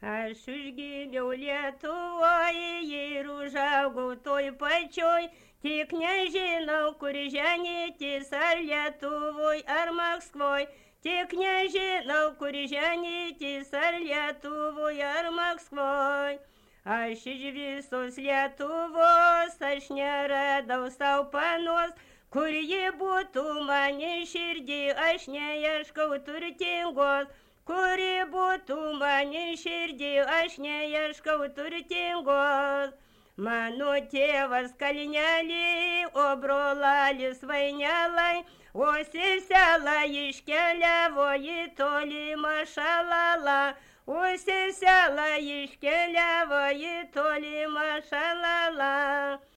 Aš užgimiau Lietuvoje ir užaugau toj pačioj, tik nežinau, kur ženytis, ar Lietuvoj, ar Maskvoj. Tik nežinau, kur ženytis, ar Lietuvoj, ar Maskvoj. Aš iš visos Lietuvos, aš neradau savo panos, kur ji būtų mane širdį, aš neieškau turtingos. Kuri būtų mane širdį, aš neieškau turtingos. Mano tėvas kalnelį, o brolalis vainelai, o sesela iškeliavo į tolimą šalalą, o sesela iškeliavo į tolimą šalalą.